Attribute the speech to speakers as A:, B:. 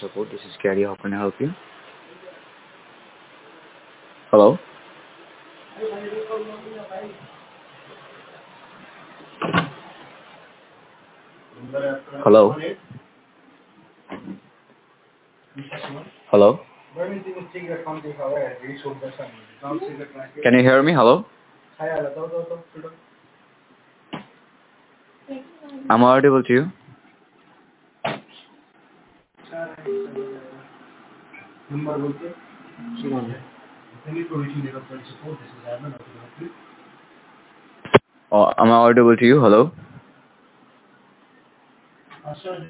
A: Support. This is Gary. How can I help you? Hello? Hello? Hello? Can you hear me? Hello? I'm audible to you. Am I audible to you? Hello?